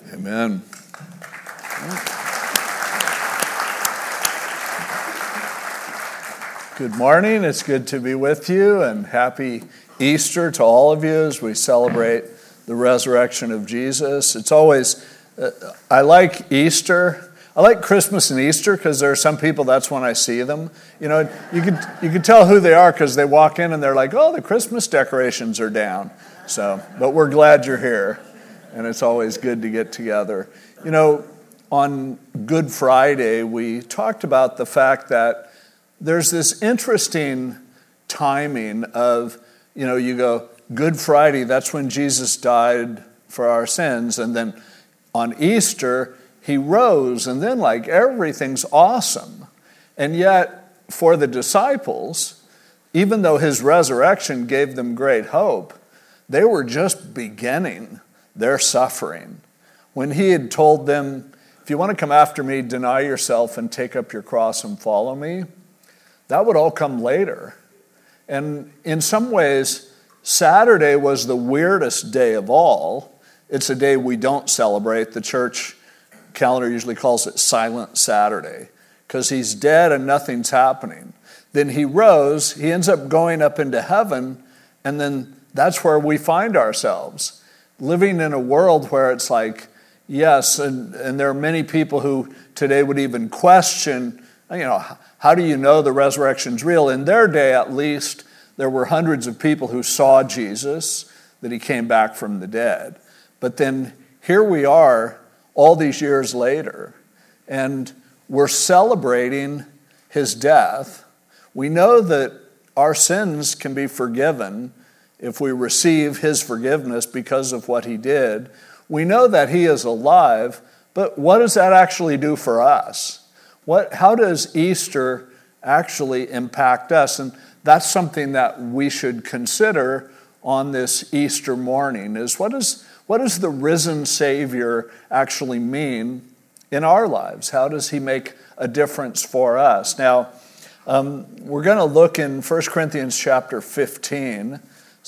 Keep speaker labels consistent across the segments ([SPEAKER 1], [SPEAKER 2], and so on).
[SPEAKER 1] Amen. Good morning. It's good to be with you, and happy Easter to all of you as we celebrate the resurrection of Jesus. It's always, I like Easter. I like Christmas and Easter because there are some people, that's when I see them. You know, you can tell who they are because they walk in and they're like, oh, the Christmas decorations are down. But we're glad you're here, and it's always good to get together. You know, on Good Friday, we talked about the fact that there's this interesting timing of, you know, you go, Good Friday, that's when Jesus died for our sins, and then on Easter, he rose, and then like everything's awesome. And yet, for the disciples, even though his resurrection gave them great hope, they were just beginning their suffering. When he had told them, if you want to come after me, deny yourself and take up your cross and follow me, that would all come later. And in some ways, Saturday was the weirdest day of all. It's a day we don't celebrate. The church calendar usually calls it Silent Saturday because he's dead and nothing's happening. Then he rose, he ends up going up into heaven, and then that's where we find ourselves, living in a world where it's like, yes, and there are many people who today would even question, you know, how do you know the resurrection's real? In their day, at least, there were hundreds of people who saw Jesus, that he came back from the dead. But then here we are all these years later, and we're celebrating his death. We know that our sins can be forgiven if we receive his forgiveness because of what he did. We know that he is alive, but what does that actually do for us? How does Easter actually impact us? And that's something that we should consider on this Easter morning, is what does the risen Savior actually mean in our lives? How does he make a difference for us? Now, we're going to look in 1 Corinthians chapter 15,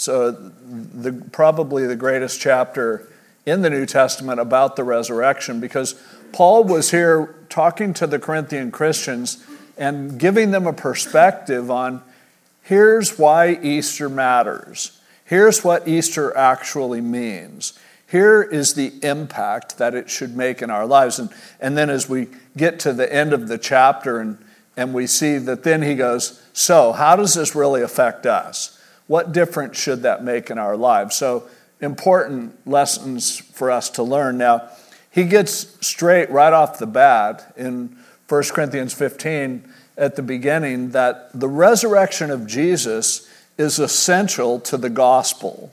[SPEAKER 1] so probably the greatest chapter in the New Testament about the resurrection, because Paul was here talking to the Corinthian Christians and giving them a perspective on here's why Easter matters. Here's what Easter actually means. Here is the impact that it should make in our lives. And then as we get to the end of the chapter and we see that then he goes, so how does this really affect us? What difference should that make in our lives? So important lessons for us to learn. Now, he gets straight right off the bat in 1 Corinthians 15 at the beginning that the resurrection of Jesus is essential to the gospel.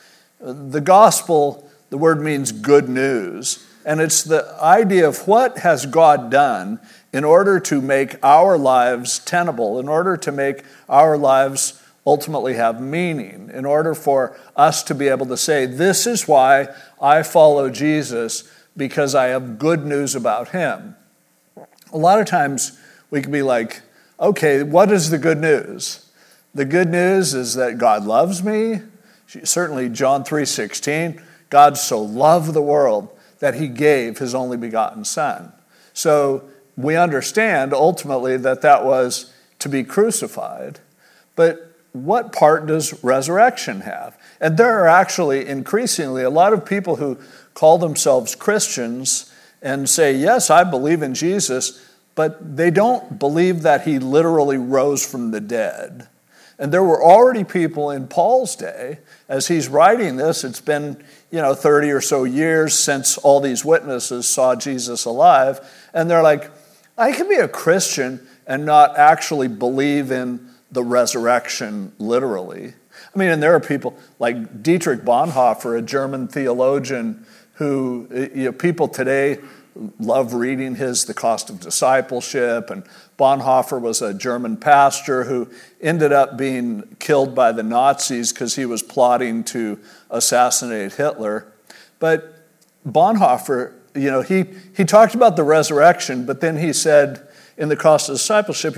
[SPEAKER 1] The gospel, the word means good news, and it's the idea of what has God done in order to make our lives tenable, in order to make our lives ultimately have meaning, in order for us to be able to say, this is why I follow Jesus, because I have good news about him. A lot of times we can be like, okay, what is the good news? The good news is that God loves me. Certainly John 3:16, God so loved the world that he gave his only begotten son. So we understand ultimately that was to be crucified. But what part does resurrection have? And there are actually increasingly a lot of people who call themselves Christians and say, yes, I believe in Jesus, but they don't believe that he literally rose from the dead. And there were already people in Paul's day, as he's writing this, it's been 30 or so years since all these witnesses saw Jesus alive, and they're like, I can be a Christian and not actually believe in the resurrection literally. I mean, and there are people like Dietrich Bonhoeffer, a German theologian who people today love reading The Cost of Discipleship, and Bonhoeffer was a German pastor who ended up being killed by the Nazis because he was plotting to assassinate Hitler. But Bonhoeffer, he talked about the resurrection, but then he said in The Cost of Discipleship, he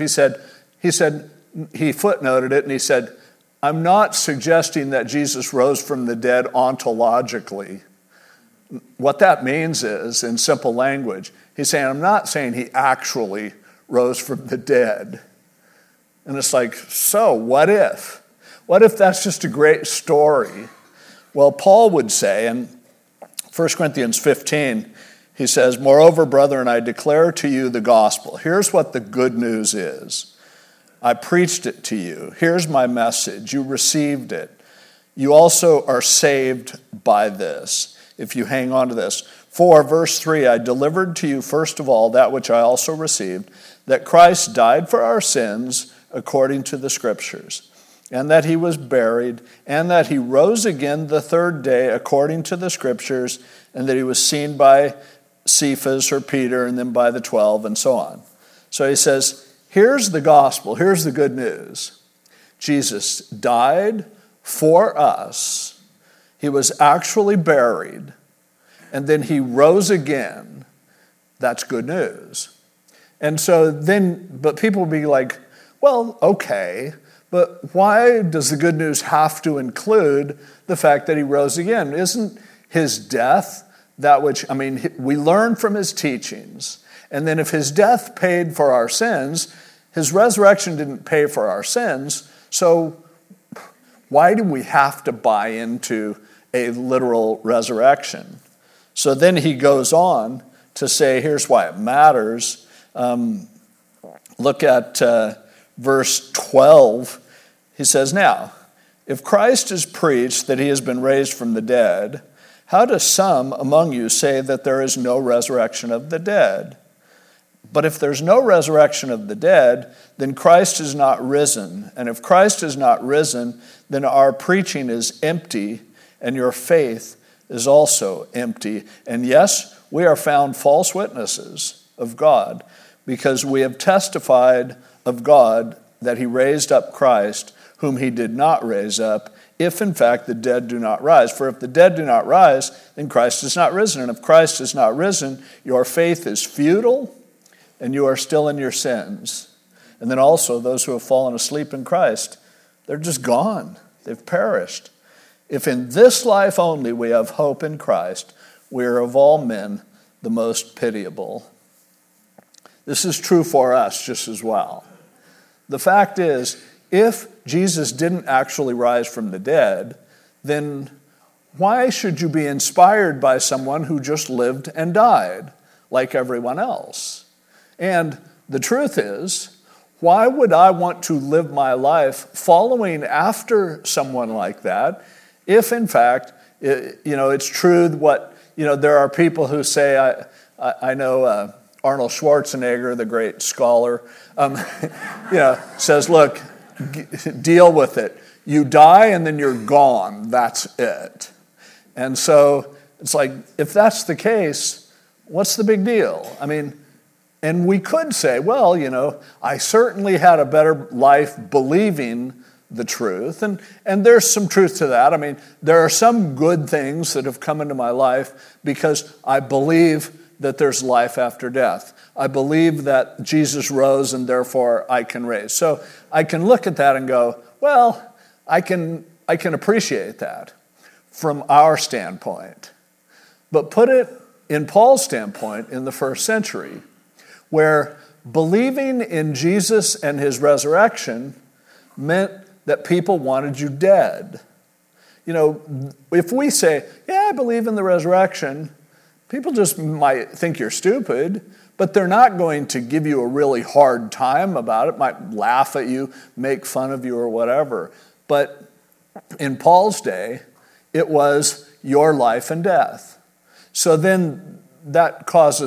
[SPEAKER 1] footnoted it and he said, I'm not suggesting that Jesus rose from the dead ontologically. What that means is, in simple language, he's saying, I'm not saying he actually rose from the dead. And it's like, so what if? What if that's just a great story? Well, Paul would say in 1 Corinthians 15, he says, moreover, brethren, I declare to you the gospel. Here's what the good news is. I preached it to you. Here's my message. You received it. You also are saved by this, if you hang on to this. For, verse 3, I delivered to you first of all that which I also received, that Christ died for our sins according to the Scriptures, and that he was buried, and that he rose again the third day according to the Scriptures, and that he was seen by Cephas or Peter, and then by the 12, and so on. So he says, here's the gospel, here's the good news. Jesus died for us. He was actually buried, and then he rose again. That's good news. And so then, but people will be like, well, okay, but why does the good news have to include the fact that he rose again? Isn't his death that which, we learn from his teachings, and then if his death paid for our sins, his resurrection didn't pay for our sins, so why do we have to buy into a literal resurrection? So then he goes on to say, here's why it matters. Look at verse 12. He says, now, if Christ is preached that he has been raised from the dead, how do some among you say that there is no resurrection of the dead? But if there's no resurrection of the dead, then Christ is not risen. And if Christ is not risen, then our preaching is empty, and your faith is also empty. And yes, we are found false witnesses of God, because we have testified of God that he raised up Christ, whom he did not raise up, if in fact the dead do not rise. For if the dead do not rise, then Christ is not risen. And if Christ is not risen, your faith is futile, and you are still in your sins. And then also those who have fallen asleep in Christ, they're just gone. They've perished. If in this life only we have hope in Christ, we are of all men the most pitiable. This is true for us just as well. The fact is, if Jesus didn't actually rise from the dead, then why should you be inspired by someone who just lived and died like everyone else? And the truth is, why would I want to live my life following after someone like that if, in fact, it's true what, there are people who say, I know Arnold Schwarzenegger, the great scholar, says, look, deal with it. You die and then you're gone. That's it. And so it's like, if that's the case, what's the big deal? And we could say, well, I certainly had a better life believing the truth. And there's some truth to that. There are some good things that have come into my life because I believe that there's life after death. I believe that Jesus rose and therefore I can raise. So I can look at that and go, well, I can appreciate that from our standpoint. But put it in Paul's standpoint in the first century, where believing in Jesus and his resurrection meant that people wanted you dead. If we say, yeah, I believe in the resurrection, people just might think you're stupid, but they're not going to give you a really hard time about it, might laugh at you, make fun of you or whatever. But in Paul's day, it was your life and death. So then that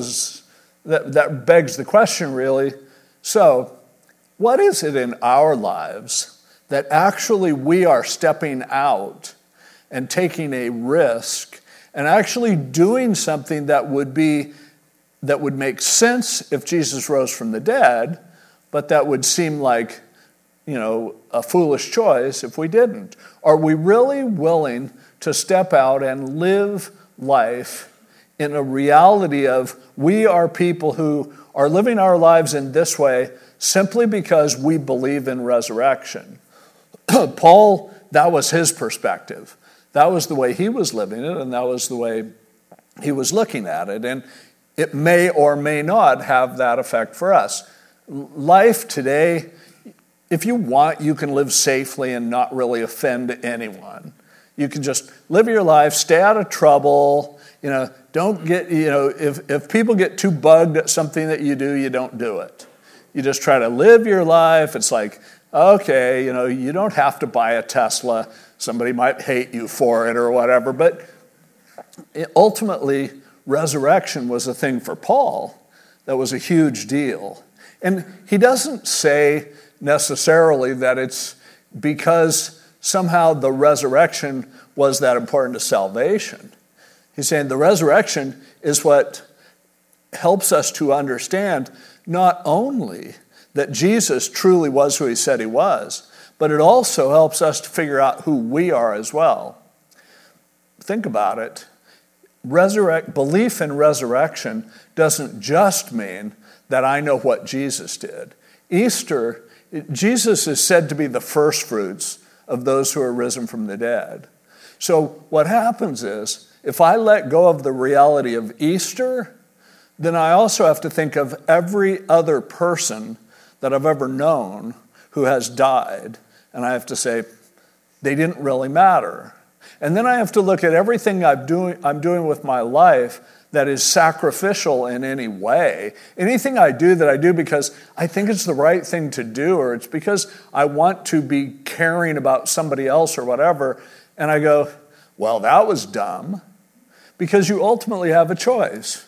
[SPEAKER 1] begs the question, really, so what is it in our lives that actually we are stepping out and taking a risk and actually doing something that would make sense if Jesus rose from the dead, but that would seem like, a foolish choice if we didn't? Are we really willing to step out and live life in a reality of we are people who are living our lives in this way simply because we believe in resurrection? Paul, that was his perspective. That was the way he was living it, and that was the way he was looking at it, and it may or may not have that effect for us. Life today, if you want, you can live safely and not really offend anyone. You can just live your life, stay out of trouble, don't get, if people get too bugged at something that you do, you don't do it. You just try to live your life. It's like, okay, you don't have to buy a Tesla. Somebody might hate you for it or whatever, but ultimately, resurrection was a thing for Paul that was a huge deal. And he doesn't say necessarily that it's because somehow the resurrection was that important to salvation. He's saying the resurrection is what helps us to understand not only that Jesus truly was who he said he was, but it also helps us to figure out who we are as well. Think about it. Belief in resurrection doesn't just mean that I know what Jesus did. Easter, Jesus is said to be the first fruits of those who are risen from the dead. So what happens is, if I let go of the reality of Easter, then I also have to think of every other person that I've ever known who has died, and I have to say, they didn't really matter. And then I have to look at everything I'm doing with my life that is sacrificial in any way. Anything I do because I think it's the right thing to do, or it's because I want to be caring about somebody else or whatever. And I go, well, that was dumb. Because you ultimately have a choice.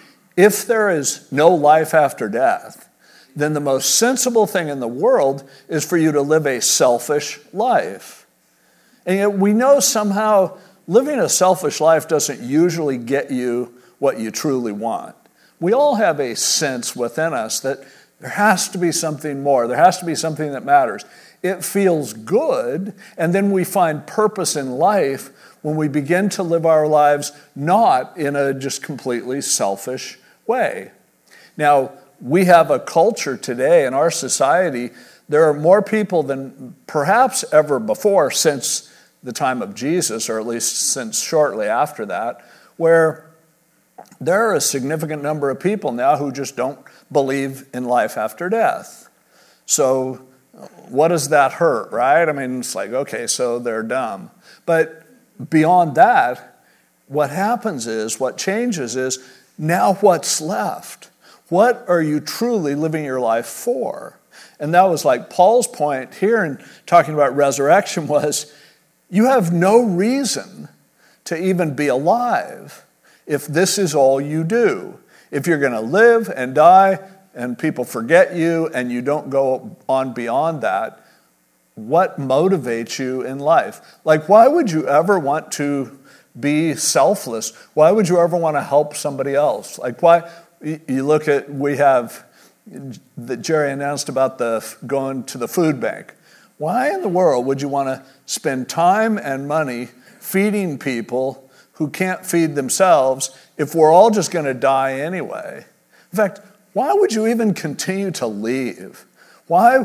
[SPEAKER 1] If there is no life after death, then the most sensible thing in the world is for you to live a selfish life. And yet we know somehow living a selfish life doesn't usually get you what you truly want. We all have a sense within us that there has to be something more. There has to be something that matters. It feels good, and then we find purpose in life when we begin to live our lives not in a just completely selfish way. Now, we have a culture today in our society. There are more people than perhaps ever before since the time of Jesus, or at least since shortly after that, where there are a significant number of people now who just don't believe in life after death. So what does that hurt, right? I mean, it's like, okay, so they're dumb. But beyond that, what happens is, what changes is, now what's left? What are you truly living your life for? And that was like Paul's point here in talking about resurrection was, you have no reason to even be alive if this is all you do. If you're going to live and die and people forget you and you don't go on beyond that, what motivates you in life? Like, why would you ever want to be selfless? Why would you ever want to help somebody else? Like, why? You look at, we have, that Jerry announced about going to the food bank. Why in the world would you want to spend time and money feeding people who can't feed themselves if we're all just going to die anyway? In fact, why would you even continue to leave? Why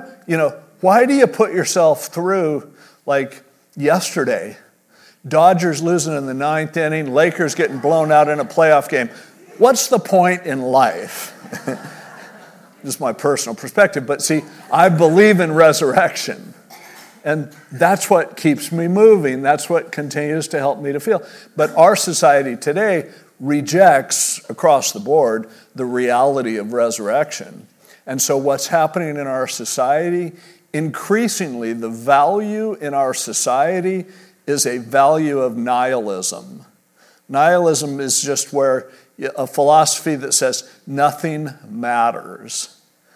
[SPEAKER 1] do you put yourself through, like yesterday, Dodgers losing in the 9th inning, Lakers getting blown out in a playoff game? What's the point in life? Just my personal perspective. But see, I believe in resurrection. And that's what keeps me moving. That's what continues to help me to feel. But our society today rejects, across the board, the reality of resurrection. And so what's happening in our society, increasingly the value in our society is a value of nihilism. Nihilism is just where a philosophy that says nothing matters.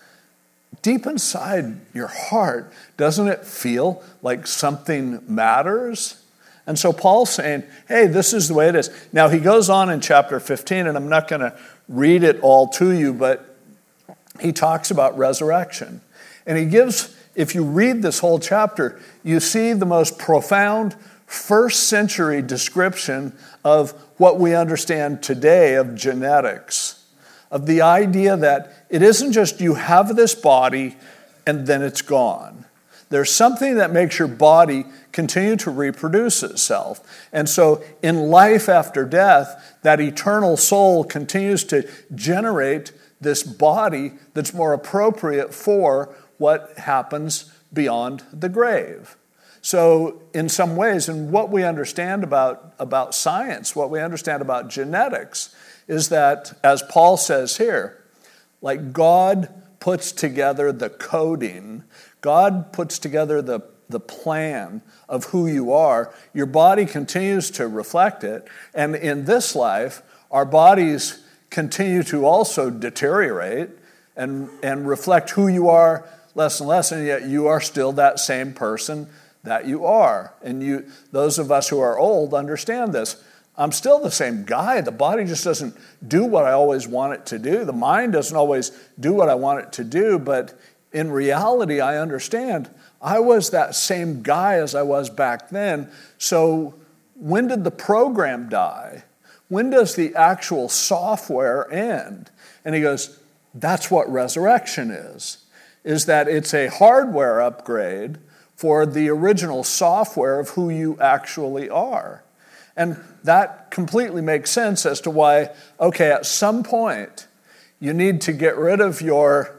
[SPEAKER 1] Deep inside your heart, doesn't it feel like something matters? And so Paul's saying, hey, this is the way it is. Now he goes on in chapter 15, and I'm not going to read it all to you, but he talks about resurrection. And he gives, if you read this whole chapter, you see the most profound first century description of what we understand today of genetics, of the idea that it isn't just you have this body and then it's gone. there's something that makes your body continue to reproduce itself. And so in life after death, that eternal soul continues to generate this body that's more appropriate for what happens beyond the grave. So in some ways, and what we understand about science, what we understand about genetics, is that, as Paul says here, like God puts together the coding, God puts together the plan of who you are, your body continues to reflect it, and in this life, our bodies continue to also deteriorate and reflect who you are less and less, and yet you are still that same person that you are. And those of us who are old understand this. I'm still the same guy. The body just doesn't do what I always want it to do. The mind doesn't always do what I want it to do, but in reality, I understand I was that same guy as I was back then. So when did the program die? When does the actual software end? And he goes, that's what resurrection is that it's a hardware upgrade for the original software of who you actually are. And that completely makes sense as to why, okay, at some point, you need to get rid of your,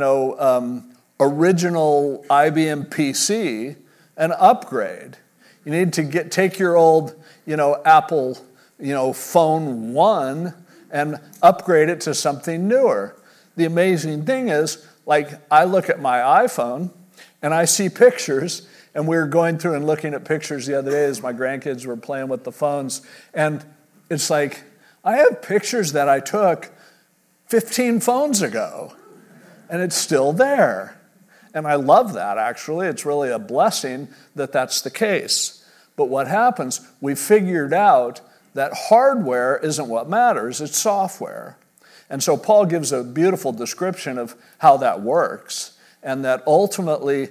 [SPEAKER 1] original IBM PC and upgrade. You need to take your old, Apple, phone 1 and upgrade it to something newer. The amazing thing is, like, I look at my iPhone and I see pictures, and we were going through and looking at pictures the other day as my grandkids were playing with the phones, and it's like, I have pictures that I took 15 phones ago, and it's still there. And I love that, actually. It's really a blessing that that's the case. But what happens, we figured out that hardware isn't what matters, it's software. And so Paul gives a beautiful description of how that works, and that ultimately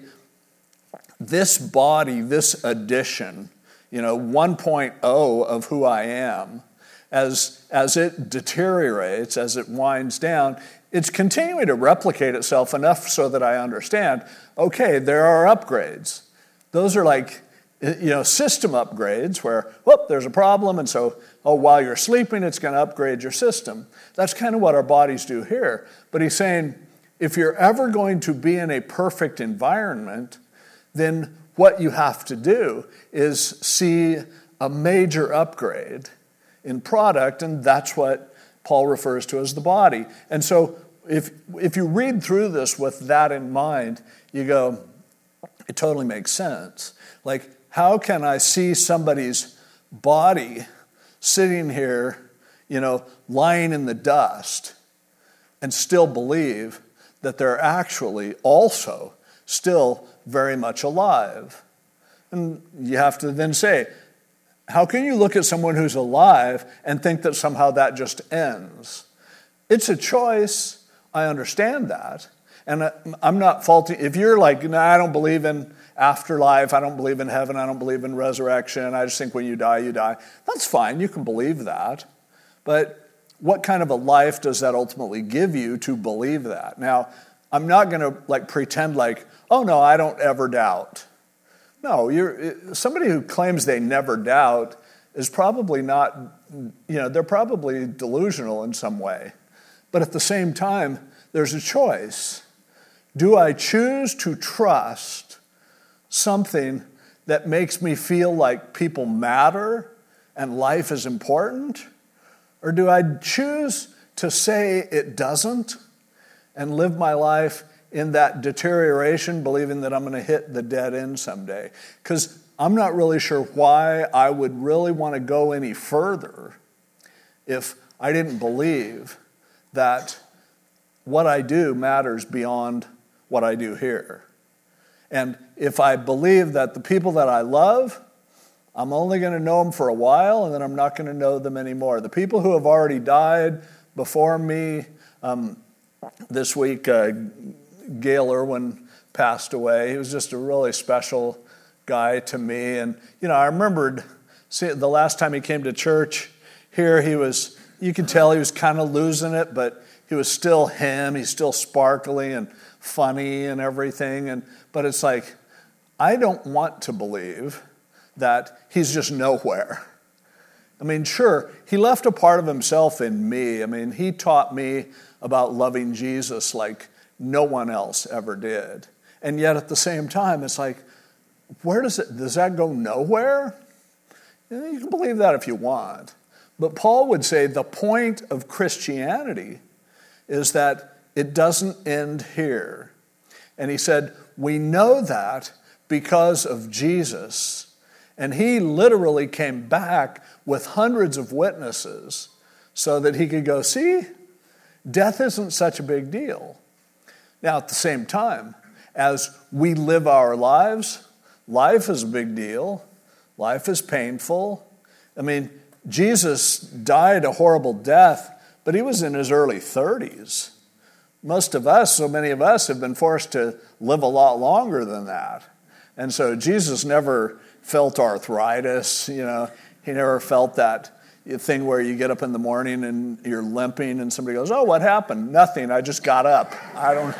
[SPEAKER 1] this body, this addition, 1.0 of who I am, as it deteriorates, as it winds down, it's continuing to replicate itself enough so that I understand, okay, there are upgrades. Those are like, system upgrades where, there's a problem, and so, while you're sleeping, it's going to upgrade your system. That's kind of what our bodies do here. But he's saying, if you're ever going to be in a perfect environment, then what you have to do is see a major upgrade in product, and that's what Paul refers to as the body. And so if you read through this with that in mind, you go, it totally makes sense. Like, how can I see somebody's body sitting here, lying in the dust, and still believe that they're actually also still very much alive? And you have to then say, how can you look at someone who's alive and think that somehow that just ends? It's a choice. I understand that. And I'm not faulting. If you're like, no, I don't believe in afterlife, I don't believe in heaven, I don't believe in resurrection, I just think when you die, you die. That's fine. You can believe that. But what kind of a life does that ultimately give you to believe that? Now, I'm not going to pretend like, oh no, I don't ever doubt. No, somebody who claims they never doubt is probably not, they're probably delusional in some way. But at the same time, there's a choice. Do I choose to trust something that makes me feel like people matter and life is important? Or do I choose to say it doesn't and live my life in that deterioration, believing that I'm going to hit the dead end someday? Because I'm not really sure why I would really want to go any further if I didn't believe that what I do matters beyond what I do here. And if I believe that the people that I love, I'm only going to know them for a while, and then I'm not going to know them anymore. The people who have already died before me, this week, Gail Irwin passed away. He was just a really special guy to me. And, I remembered the last time he came to church here, you could tell he was kind of losing it, but he was still him. He's still sparkly and funny and everything. But it's like, I don't want to believe that he's just nowhere. I mean, sure, he left a part of himself in me. I mean, he taught me about loving Jesus like no one else ever did. And yet at the same time, it's like, does that go nowhere? You can believe that if you want. But Paul would say the point of Christianity is that it doesn't end here. And he said, we know that because of Jesus. And he literally came back with hundreds of witnesses so that he could go, see, death isn't such a big deal. Now, at the same time, as we live our lives, life is a big deal. Life is painful. I mean, Jesus died a horrible death, but he was in his early 30s. Most of us, so many of us, have been forced to live a lot longer than that. And so Jesus never felt arthritis, He never felt that thing where you get up in the morning and you're limping and somebody goes, oh, what happened? Nothing, I just got up. I don't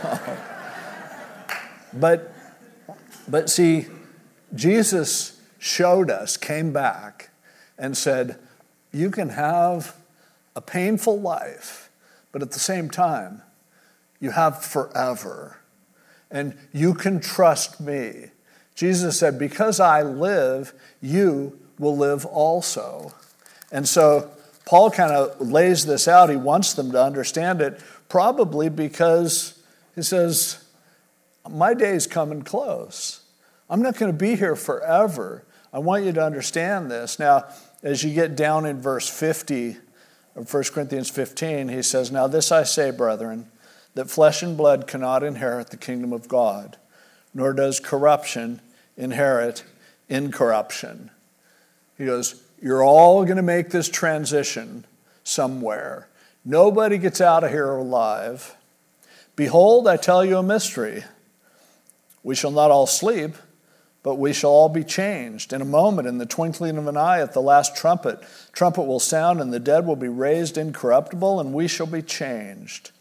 [SPEAKER 1] know. But see, Jesus showed us, came back and said, you can have a painful life, but at the same time, you have forever. And you can trust me. Jesus said, because I live, you will live also. And so Paul kind of lays this out. He wants them to understand it, probably because he says, my day's coming close. I'm not going to be here forever. I want you to understand this. Now, as you get down in verse 50 of 1 Corinthians 15, he says, now this I say, brethren, that flesh and blood cannot inherit the kingdom of God, nor does corruption inherit incorruption. He goes, you're all going to make this transition somewhere. Nobody gets out of here alive. Behold, I tell you a mystery. We shall not all sleep, but we shall all be changed. In a moment, in the twinkling of an eye, at the last trumpet will sound, and the dead will be raised incorruptible, and we shall be changed.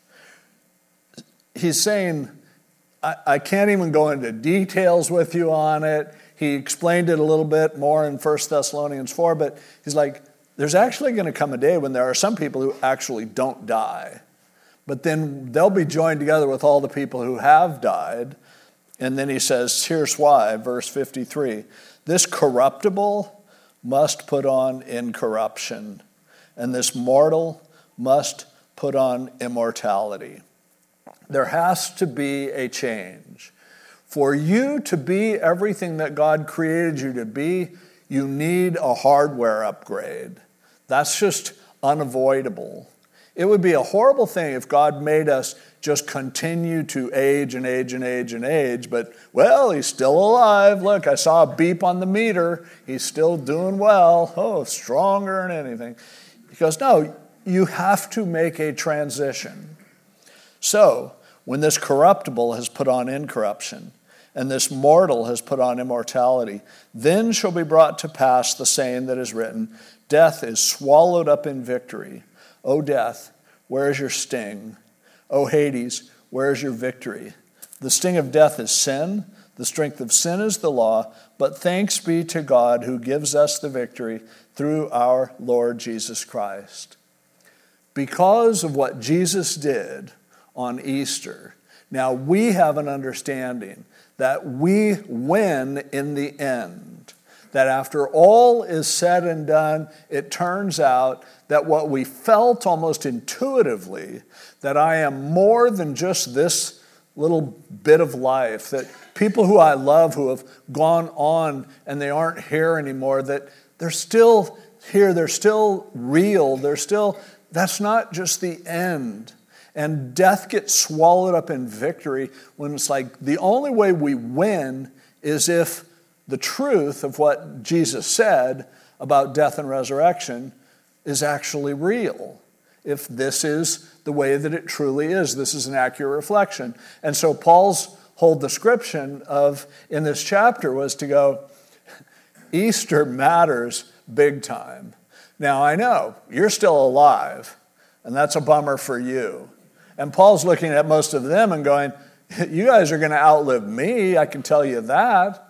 [SPEAKER 1] He's saying, I can't even go into details with you on it. He explained it a little bit more in 1 Thessalonians 4, but he's like, there's actually going to come a day when there are some people who actually don't die. But then they'll be joined together with all the people who have died. And then he says, here's why, verse 53. This corruptible must put on incorruption, and this mortal must put on immortality. There has to be a change. For you to be everything that God created you to be, you need a hardware upgrade. That's just unavoidable. It would be a horrible thing if God made us just continue to age and age and age and age, but, well, he's still alive. Look, I saw a beep on the meter. He's still doing well. Oh, stronger than anything. He goes, no, you have to make a transition. So, when this corruptible has put on incorruption, and this mortal has put on immortality, then shall be brought to pass the saying that is written, death is swallowed up in victory. O death, where is your sting? O Hades, where is your victory? The sting of death is sin. The strength of sin is the law. But thanks be to God who gives us the victory through our Lord Jesus Christ. Because of what Jesus did on Easter, now we have an understanding that we win in the end. That after all is said and done, it turns out that what we felt almost intuitively, that I am more than just this little bit of life, that people who I love who have gone on and they aren't here anymore, that they're still here, they're still real, that's not just the end. And death gets swallowed up in victory when it's like the only way we win is if the truth of what Jesus said about death and resurrection is actually real. If this is the way that it truly is, this is an accurate reflection. And so Paul's whole description in this chapter was to go, Easter matters big time. Now I know you're still alive, and that's a bummer for you. And Paul's looking at most of them and going, you guys are going to outlive me, I can tell you that.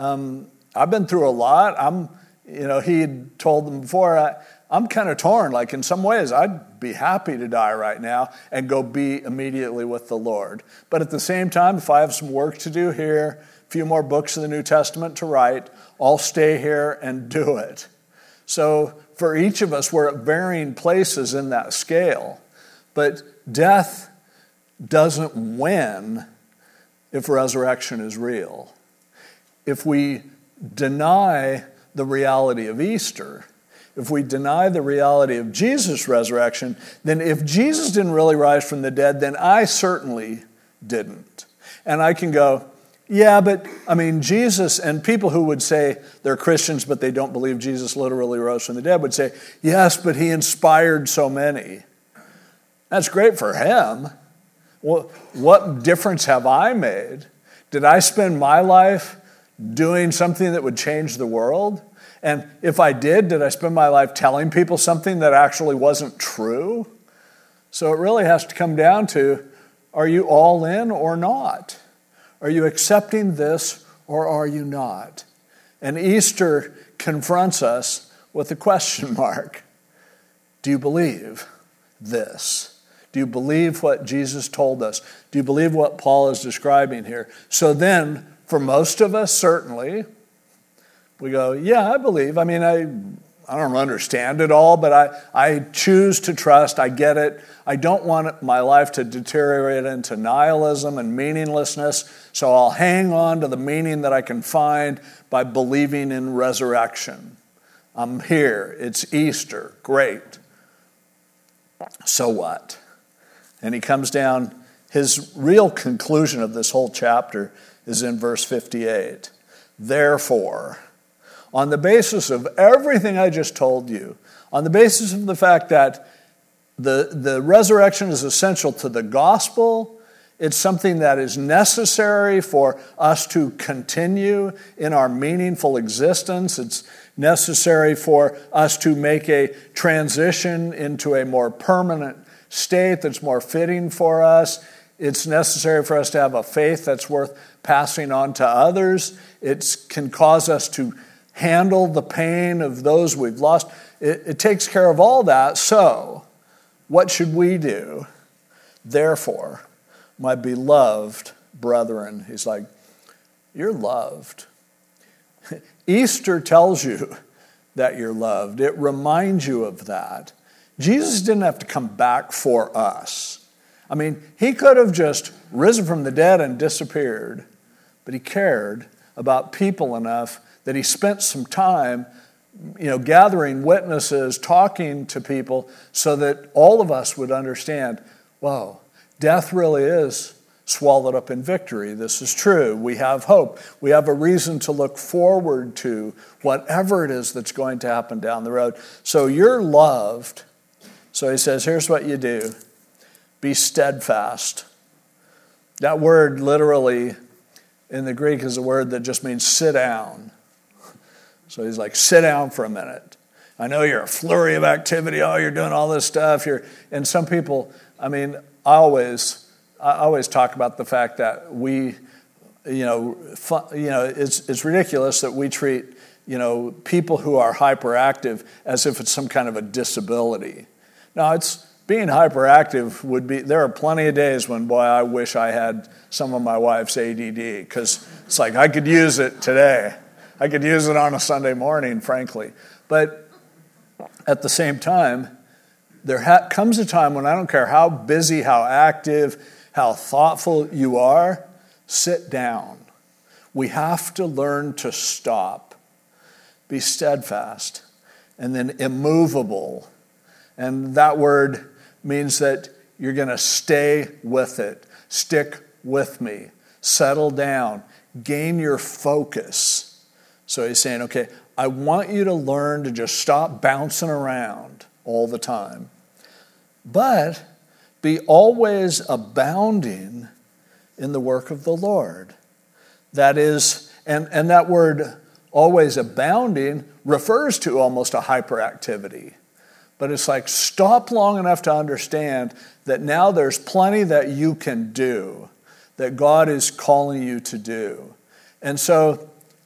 [SPEAKER 1] I've been through a lot. He had told them before, I'm kind of torn. Like in some ways, I'd be happy to die right now and go be immediately with the Lord. But at the same time, if I have some work to do here, a few more books of the New Testament to write, I'll stay here and do it. So for each of us, we're at varying places in that scale. But death doesn't win if resurrection is real. If we deny the reality of Easter, if we deny the reality of Jesus' resurrection, then if Jesus didn't really rise from the dead, then I certainly didn't. And I can go, yeah, but Jesus, and people who would say they're Christians but they don't believe Jesus literally rose from the dead would say, yes, but he inspired so many. That's great for him. Well, what difference have I made? Did I spend my life doing something that would change the world? And if I did I spend my life telling people something that actually wasn't true? So it really has to come down to, are you all in or not? Are you accepting this or are you not? And Easter confronts us with a question mark. Do you believe this? Do you believe what Jesus told us? Do you believe what Paul is describing here? So then, for most of us, certainly, we go, yeah, I believe. I don't understand it all, but I choose to trust. I get it. I don't want my life to deteriorate into nihilism and meaninglessness, so I'll hang on to the meaning that I can find by believing in resurrection. I'm here. It's Easter. Great. So what? And he comes down, his real conclusion of this whole chapter is in verse 58. Therefore, on the basis of everything I just told you, on the basis of the fact that the resurrection is essential to the gospel, it's something that is necessary for us to continue in our meaningful existence. It's necessary for us to make a transition into a more permanent state that's more fitting for us. It's necessary for us to have a faith that's worth passing on to others. It can cause us to handle the pain of those we've lost. It takes care of all that. So, what should we do? Therefore, my beloved brethren, he's like, you're loved. Easter tells you that you're loved. It reminds you of that. Jesus didn't have to come back for us. He could have just risen from the dead and disappeared, but he cared about people enough that he spent some time, gathering witnesses, talking to people so that all of us would understand, whoa, death really is swallowed up in victory. This is true. We have hope. We have a reason to look forward to whatever it is that's going to happen down the road. So you're loved. So he says, here's what you do. Be steadfast. That word literally in the Greek is a word that just means sit down. So he's like, sit down for a minute. I know you're a flurry of activity. Oh, you're doing all this stuff. And some people, I always talk about the fact that we, it's ridiculous that we treat, people who are hyperactive as if it's some kind of a disability. Now, being hyperactive would be, there are plenty of days when, boy, I wish I had some of my wife's ADD, because it's like I could use it today. I could use it on a Sunday morning, frankly. But at the same time, there comes a time when I don't care how busy, how active, how thoughtful you are, sit down. We have to learn to stop, be steadfast, and then immovable. And that word means that you're going to stay with it, stick with me, settle down, gain your focus. So he's saying, okay, I want you to learn to just stop bouncing around all the time, but be always abounding in the work of the Lord. That is, and that word always abounding refers to almost a hyperactivity. But it's like, stop long enough to understand that now there's plenty that you can do, that God is calling you to do. And so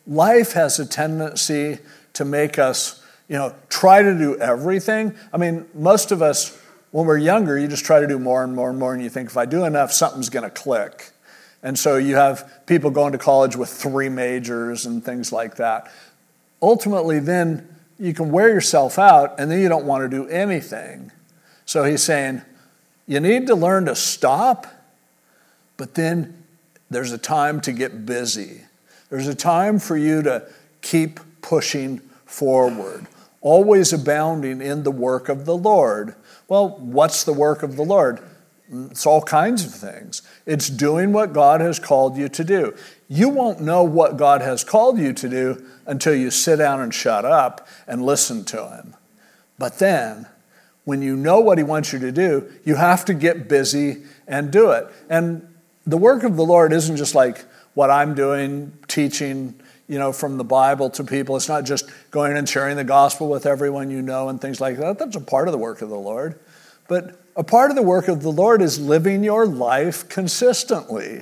[SPEAKER 1] life has a tendency to make us, try to do everything. I mean, most of us, when we're younger, you just try to do more and more and more, and you think, if I do enough, something's going to click. And so you have people going to college with 3 majors and things like that. Ultimately, then, you can wear yourself out, and then you don't want to do anything. So he's saying, you need to learn to stop, but then there's a time to get busy. There's a time for you to keep pushing forward, always abounding in the work of the Lord. Well, what's the work of the Lord? It's all kinds of things. It's doing what God has called you to do. You won't know what God has called you to do until you sit down and shut up and listen to him. But then, when you know what he wants you to do, you have to get busy and do it. And the work of the Lord isn't just like what I'm doing, teaching, from the Bible to people. It's not just going and sharing the gospel with everyone you know and things like that. That's a part of the work of the Lord. But a part of the work of the Lord is living your life consistently.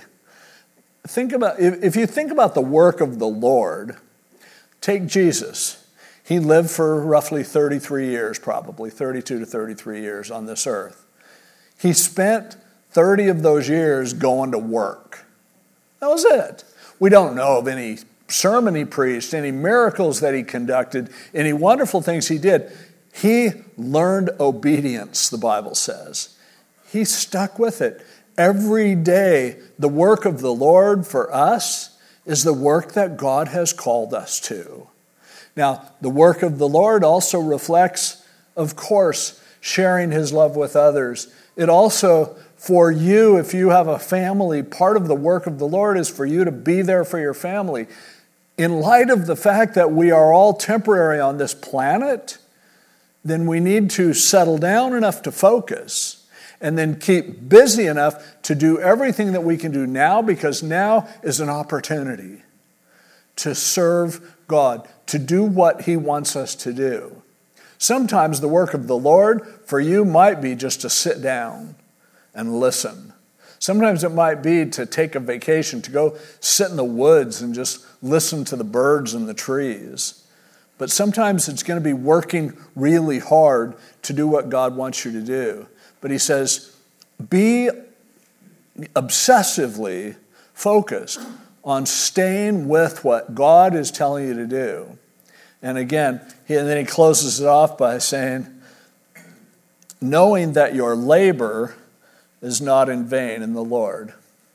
[SPEAKER 1] If you think about the work of the Lord, take Jesus. He lived for roughly 33 years, probably 32 to 33 years on this earth. He spent 30 of those years going to work. That was it. We don't know of any sermon he preached, any miracles that he conducted, any wonderful things he did. He learned obedience, the Bible says. He stuck with it. Every day, the work of the Lord for us is the work that God has called us to. Now, the work of the Lord also reflects, of course, sharing his love with others. It also, for you, if you have a family, part of the work of the Lord is for you to be there for your family. In light of the fact that we are all temporary on this planet, then we need to settle down enough to focus and then keep busy enough to do everything that we can do now, because now is an opportunity to serve God, to do what he wants us to do. Sometimes the work of the Lord for you might be just to sit down and listen. Sometimes it might be to take a vacation, to go sit in the woods and just listen to the birds and the trees. But sometimes it's going to be working really hard to do what God wants you to do. But he says, be obsessively focused on staying with what God is telling you to do. And again, and then he closes it off by saying, knowing that your labor is not in vain in the Lord.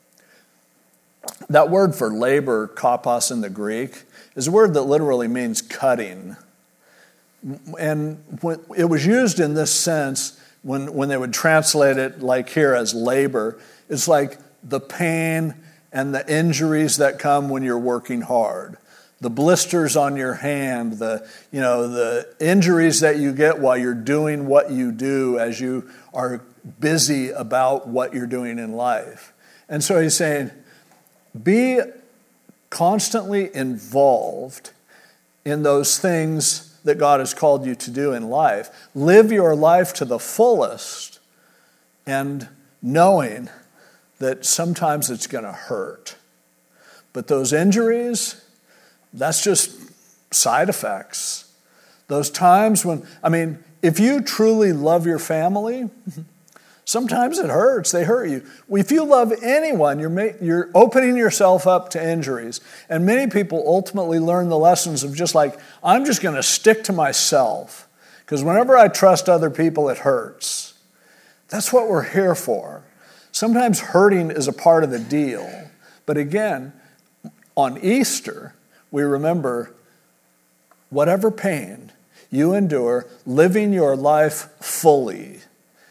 [SPEAKER 1] That word for labor, kopos in the Greek, is a word that literally means cutting. And it was used in this sense when they would translate it like here as labor. It's like the pain and the injuries that come when you're working hard. The blisters on your hand, the injuries that you get while you're doing what you do as you are busy about what you're doing in life. And so he's saying, be constantly involved in those things that God has called you to do in life. Live your life to the fullest and knowing that sometimes it's going to hurt. But those injuries, that's just side effects. Those times when, if you truly love your family, sometimes it hurts. They hurt you. If you love anyone, you're opening yourself up to injuries. And many people ultimately learn the lessons of just like, I'm just going to stick to myself. Because whenever I trust other people, it hurts. That's what we're here for. Sometimes hurting is a part of the deal. But again, on Easter, we remember whatever pain you endure, living your life fully,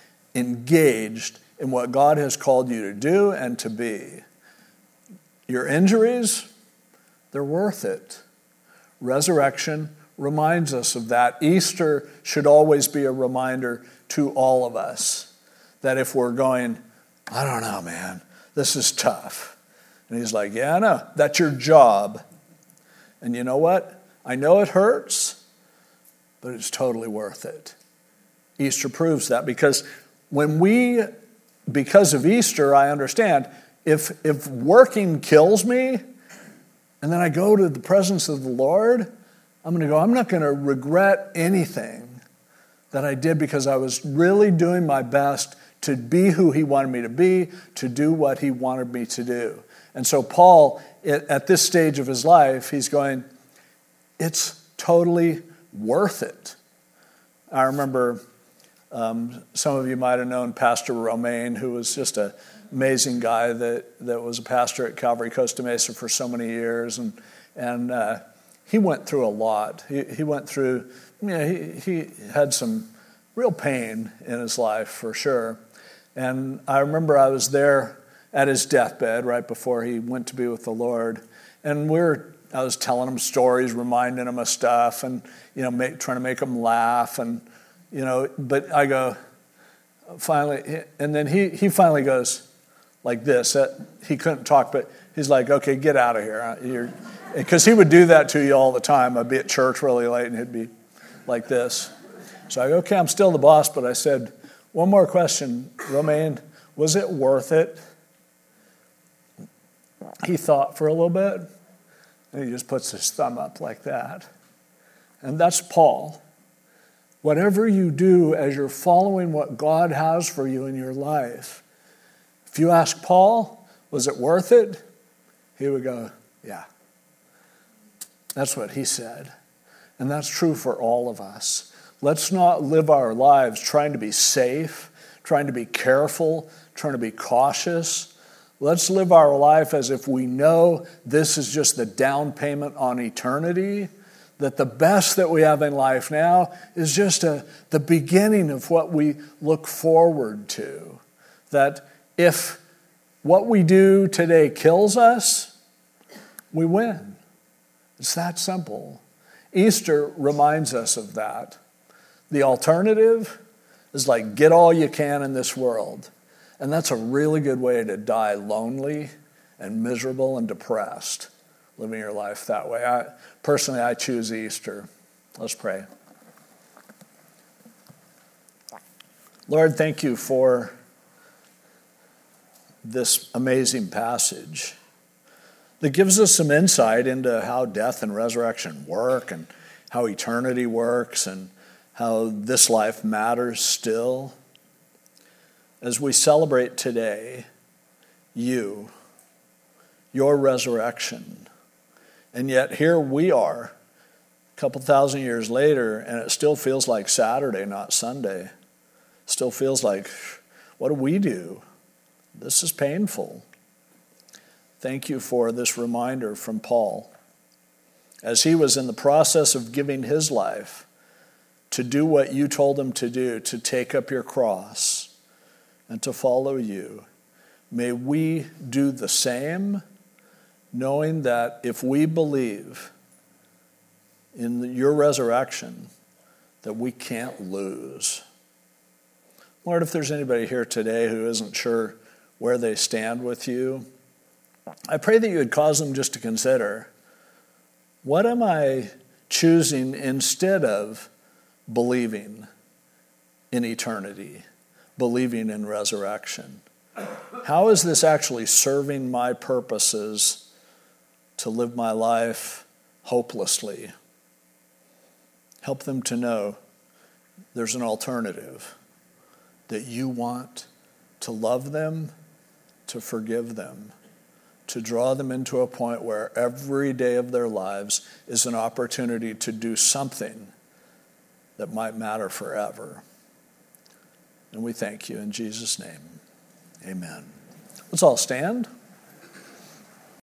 [SPEAKER 1] engaged in what God has called you to do and to be. Your injuries, they're worth it. Resurrection reminds us of that. Easter should always be a reminder to all of us that if we're going, I don't know, man, this is tough. And he's like, yeah, I know, that's your job. And you know what? I know it hurts, but it's totally worth it. Easter proves that because of Easter, I understand, if working kills me, and then I go to the presence of the Lord, I'm not going to regret anything that I did, because I was really doing my best to be who he wanted me to be, to do what he wanted me to do. And so Paul, at this stage of his life, he's going, it's totally worth it. I remember some of you might have known Pastor Romaine, who was just an amazing guy that was a pastor at Calvary Costa Mesa for so many years. And he went through a lot. He went through, he had some real pain in his life for sure. And I remember I was there at his deathbed right before he went to be with the Lord. And I was telling him stories, reminding him of stuff, and trying to make him laugh, and But I go finally, and then he finally goes like this. He couldn't talk, but he's like, "Okay, get out of here," because he would do that to you all the time. I'd be at church really late, and he'd be like this. So I go, "Okay, I'm still the boss," but I said, "One more question, Romaine. Was it worth it?" He thought for a little bit, and he just puts his thumb up like that. And that's Paul. Whatever you do as you're following what God has for you in your life, if you ask Paul, was it worth it? He would go, yeah. That's what he said. And that's true for all of us. Let's not live our lives trying to be safe, trying to be careful, trying to be cautious. Let's live our life as if we know this is just the down payment on eternity, that the best that we have in life now is just the beginning of what we look forward to. That if what we do today kills us, we win. It's that simple. Easter reminds us of that. The alternative is like, get all you can in this world. And that's a really good way to die lonely and miserable and depressed, living your life that way. I choose Easter. Let's pray. Lord, thank you for this amazing passage that gives us some insight into how death and resurrection work, and how eternity works, and how this life matters still. As we celebrate today, your resurrection. And yet here we are, a couple thousand years later, and it still feels like Saturday, not Sunday. Still feels like, what do we do? This is painful. Thank you for this reminder from Paul. As he was in the process of giving his life to do what you told him to do, to take up your cross and to follow you, may we do the same, knowing that if we believe in your resurrection, that we can't lose. Lord, if there's anybody here today who isn't sure where they stand with you, I pray that you would cause them just to consider, what am I choosing instead of believing in eternity, believing in resurrection? How is this actually serving my purposes to live my life hopelessly? Help them to know there's an alternative, that you want to love them, to forgive them, to draw them into a point where every day of their lives is an opportunity to do something that might matter forever. And we thank you in Jesus' name. Amen. Let's all stand.